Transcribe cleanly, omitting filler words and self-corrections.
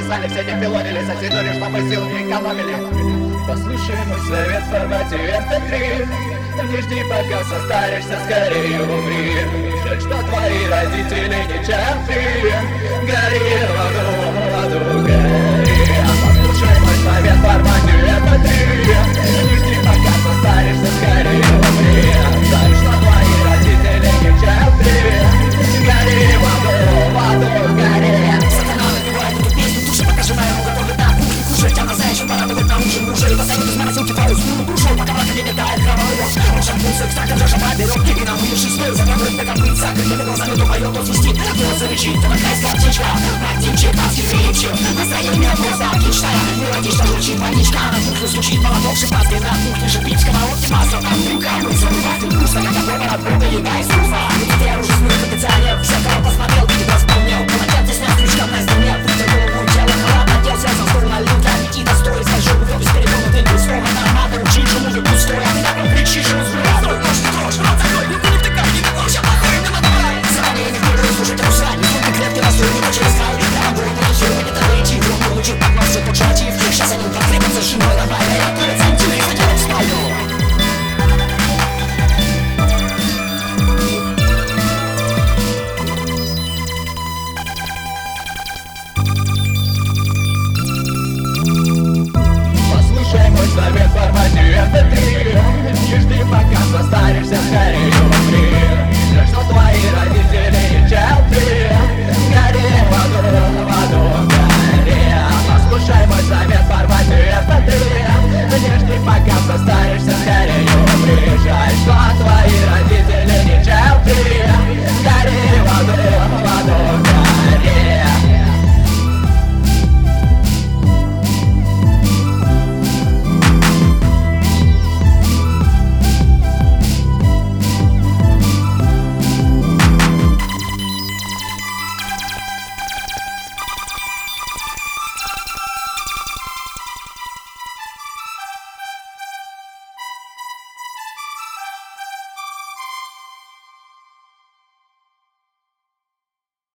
бросали, все не пилонили, затянули, чтобы сил не экономили. Послушай мой совет в формате MP3. Не жди, пока состаришься, скорее умри. Жаль, что твои родители не черты. Гори в аду, гори. Послушай мой совет в формате MP3. Не жди, пока состаришься, скорее умри. Жаль, что твои родители не черты. Гори в аду, гори. Сатана набивает эту песню, души покажена ему, готовы на кухне кушать. А на заячью порадовать на ужин мужа. И поставит из морозилки пару спину душу, пока в раковине тает кровавый рот. Он шампунь с экстрактом жажа веревки. И намылившись смею, закрывает на копытца. Крыльями глазами то поет, то свистит. Голос зарычит, то райская птичка. Птичек, адский фрипчик. Настроение просто отличное. Мелодично звучит водичка. На кухне звучит молоток шипастый. На кухне же пить сковородки, масло там трюка. Мы забывать вкусно, как готова от Бога еда из вкуса. Я уже смыл кондиционер, в зеркало посмотрел, видимо вспомнил. Полотенце снял, крючком на стене. Вытер голову, тело халат, оделся, за стол налил. Для аппетита стоит, скажу, без передумок ты не снова. Надо учить же музыку стоя. Ты так он кричишь, разбираться. Нож не трожь, рот закрой, ну ты не втыкай, не такой, все плохой, не надавай. Заранее не буду слушать русань, звуки клетки настрой, не через край. Я могу не ничего, не дойти, вдруг получит под нос, все поджатив. Сейчас они подкрепятся шиной на базе, я перед сантиметром хотел в спальню. Послушай мой совет в формате MP3.